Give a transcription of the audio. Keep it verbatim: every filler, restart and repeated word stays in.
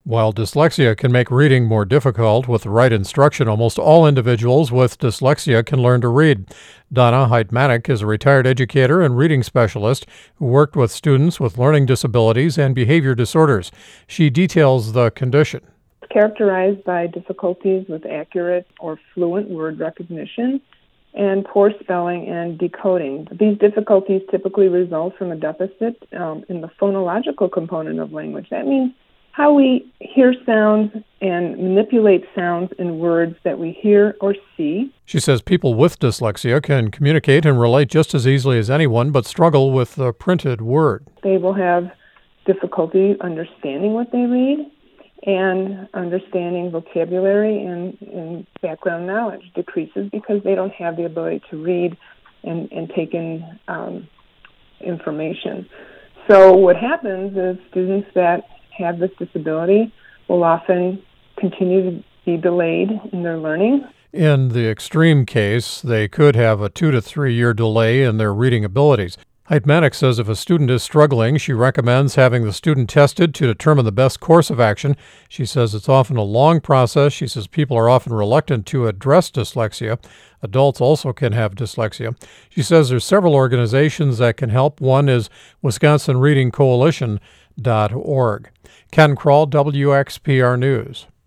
While dyslexia can make reading more difficult, with the right instruction, almost all individuals with dyslexia can learn to read. Donna Heitmanek is a retired educator and reading specialist who worked with students with learning disabilities and behavior disorders. She details the condition. It's characterized by difficulties with accurate or fluent word recognition and poor spelling and decoding. These difficulties typically result from a deficit um, in the phonological component of language. That means how we hear sounds and manipulate sounds in words that we hear or see. She says people with dyslexia can communicate and relate just as easily as anyone, but struggle with the printed word. They will have difficulty understanding what they read and understanding vocabulary and, and background knowledge decreases because they don't have the ability to read and, and take in um, information. So what happens is students that have this disability will often continue to be delayed in their learning. In the extreme case, they could have a two to three year delay in their reading abilities. Heitmanek says if a student is struggling, she recommends having the student tested to determine the best course of action. She says it's often a long process. She says people are often reluctant to address dyslexia. Adults also can have dyslexia. She says there's several organizations that can help. One is Wisconsin Reading Coalition dot org. Ken Kroll, W X P R News.